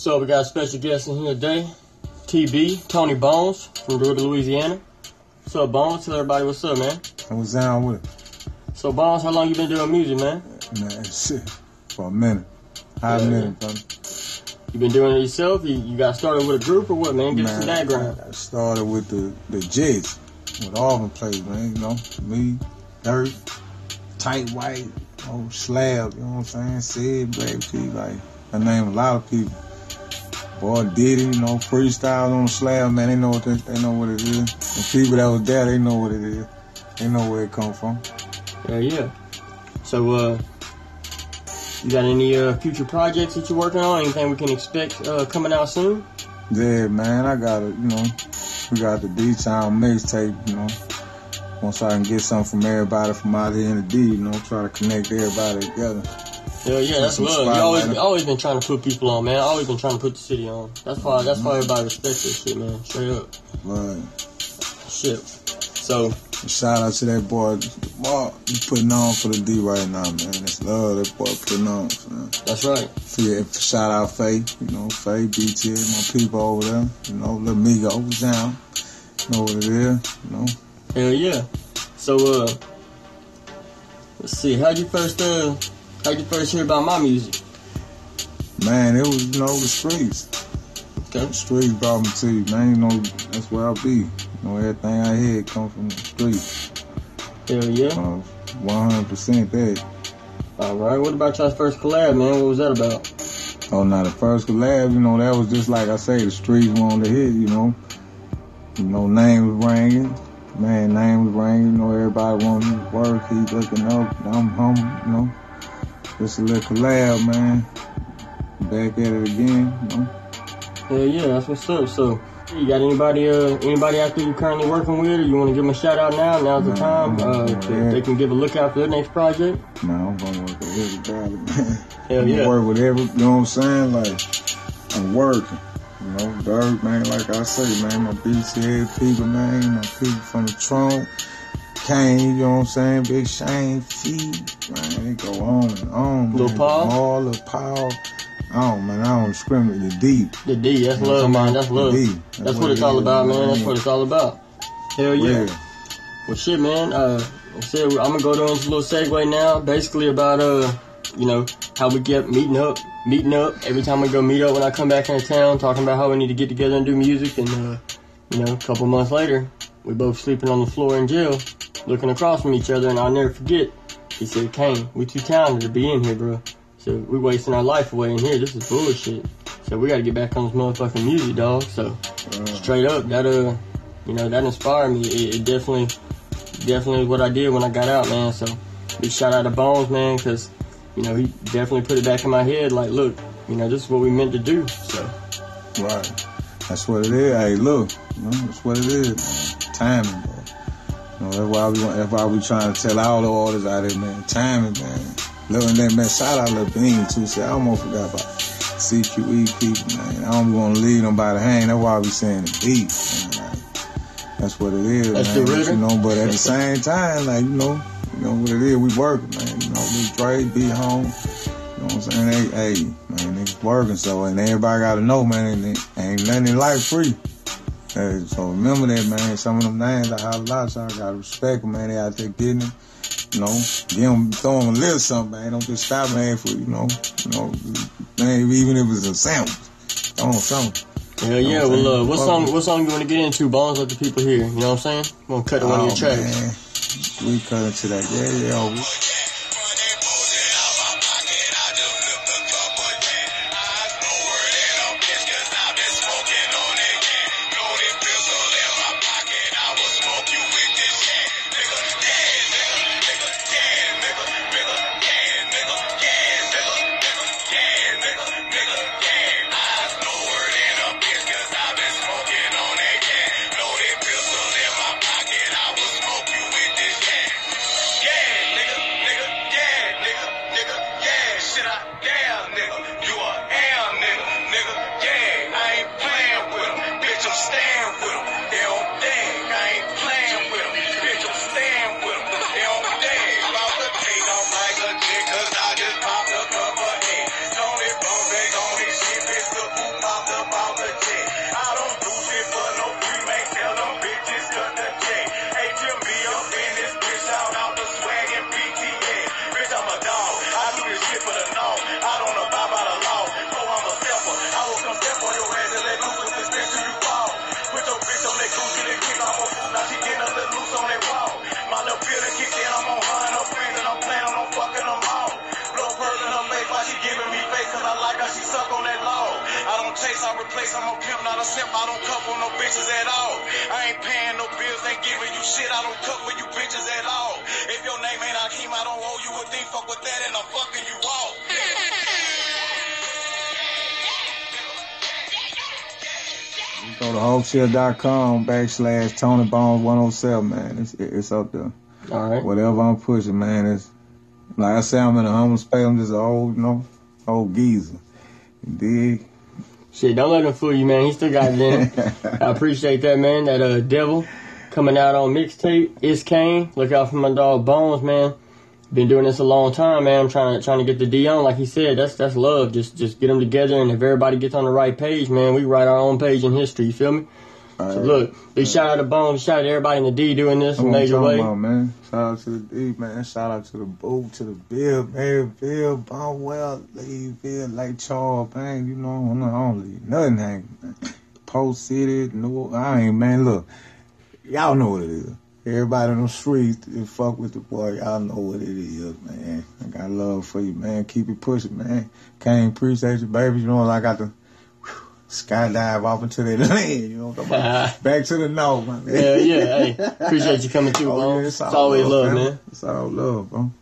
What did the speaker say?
So we got a special guest in here today, TB, Tony Bones from Ruta, Louisiana. What's up, Bones? Tell everybody what's up, man. What's down with it? So, Bones, how long you been doing music, man? Man, shit, for a minute. Hot minute, brother. You been doing it yourself? You got started with a group or what, man? Give us some background. I started with the Jets, with Auburn players, man, you know. Me, Dirt, Tight White, Slab, you know what I'm saying? Sid, Brave T, like, I name a lot of people. Boy, Diddy, you know, freestyle on Slab, man, they know what it is. The people that was there, they know what it is. They know where it come from. Yeah. So, you got any future projects that you're working on? Anything we can expect coming out soon? Yeah, man, I got it, you know. We got the D-Town mixtape, you know. Once I can get something from everybody from out here in the D, you know, try to connect everybody together. Yeah, that's love. You always been trying to put people on, man. Always been trying to put the city on. That's why everybody respects this shit, man. Straight up. Right. Shit. So, shout out to that boy, Mark. He putting on for the D right now, man. It's love that boy putting on, man. That's right. Yeah, shout out Faye, you know, Faye, BT, my people over there, you know, Lil Migo, down. You know what it is, you know. Hell yeah. So, let's see, how'd you first hear about my music? Man, it was, you know, the streets. Okay. The streets brought me to you, man. You know, that's where I'll be. You know, everything I hear come from the streets. Hell yeah. 100% that. All right. What about y'all's first collab, man? What was that about? Oh, now the first collab, you know, that was just like I say, the streets wanted to hit, you know. You know, name was ringing. Man, name was ringing. You know, everybody wanted to work. Keep looking up. I'm humble, you know. Just a little collab, man. Back at it again, you know. Hell yeah, that's what's up. So, you got anybody out there you currently working with, or you want to give them a shout out now? Now's the time. They can give a look out for their next project. Man, I'm gonna work with everybody, man. Hell yeah. Work with you know what I'm saying? Like, I'm working. You know, Dirt, man, like I say, man, my BCA people, man, my people from the trunk, Kane, you know what I'm saying? Big Shane, Feet, man, they go on and on. Lil Paul? Lil Paul. Man, I don't discriminate. The D, that's love, man. That's love. That's what it's all about, man. That's what it's all about. Hell yeah. Well, shit, man. I'm gonna go down into a little segue now. Basically about you know, how we get meeting up. Every time we go meet up when I come back into town, talking about how we need to get together and do music. And you know, a couple months later, we both sleeping on the floor in jail, looking across from each other, and I'll never forget. He said, "Kane, we too talented to be in here, bro. So we wasting our life away in here. This is bullshit. So we got to get back on this motherfucking music, dog." So straight up, that you know, that inspired me. It definitely is what I did when I got out, man. So big shout out to Bones, man, because you know, he definitely put it back in my head. Like, look, you know, this is what we meant to do. So right, that's what it is. Hey, look, you know, that's what it is, man. Timing, bro. You know, that's why we trying to tell all the artists out there, man. Timing, man. Look, and then, man, shout out Lil Bean, too. See, I almost forgot about CQE people, man. I don't want to leave them by the hand. That's why we saying the beat, man. Like, that's what it is, that's man. The you know, but at the same time, like, you know what it is. We working, man. You know, we Dre, be home. You know what I'm saying? Hey, man, niggas working, so, and everybody got to know, man, ain't nothing in life free. Hey, so remember that, man. Some of them names I holler out, so I got to respect them, man. They out there getting it. You know, throw them a little something, man. Don't just stop, man, for, you know, man, even if it's a sandwich, throw them something. Hell yeah, well, what song you want to get into, Bones? Let the people hear, you know what I'm saying? I'm going to cut to one of your tracks. Man. We cut into that, yeah. days I'm a pimp, not a simp. I don't cuff on no bitches at all. I ain't paying no bills, ain't giving you shit. I don't cuff with you bitches at all. If your name ain't Hakeem, I don't owe you a thing. Fuck with that and I'm fucking you off. Go to Hopechill.com/Tony Bones 107, man. It's up there. All right. Whatever I'm pushing, man, it's like I say, I'm in a humble space. I'm just an old, old geezer. You dig? Shit, don't let him fool you, man. He still got it in him. I appreciate that, man. That Devil coming out on mixtape. It's Kane. Look out for my dog Bones, man. Been doing this a long time, man. I'm trying to get the D on, like he said. That's love. Just get them together, and if everybody gets on the right page, man, we write our own page in history. You feel me? So look, big shout out to Bones, shout out to everybody in the D doing this in a major way. Man. Shout out to the D, man. Shout out to the Boo, to the Bill, man. Bill, Bonwell, Bill, Lake Charles, man. You know, I don't leave nothing hanging, man. Post City, man, look. Y'all know what it is. Everybody on the streets that fuck with the boy, y'all know what it is, man. I got love for you, man. Keep it pushing, man. Can't appreciate you, baby. You know, I got to skydive off into that land, you know. Back to the north, man. Yeah. Hey, appreciate you coming through, bro. Yeah, it's always love, man. It's all love, bro.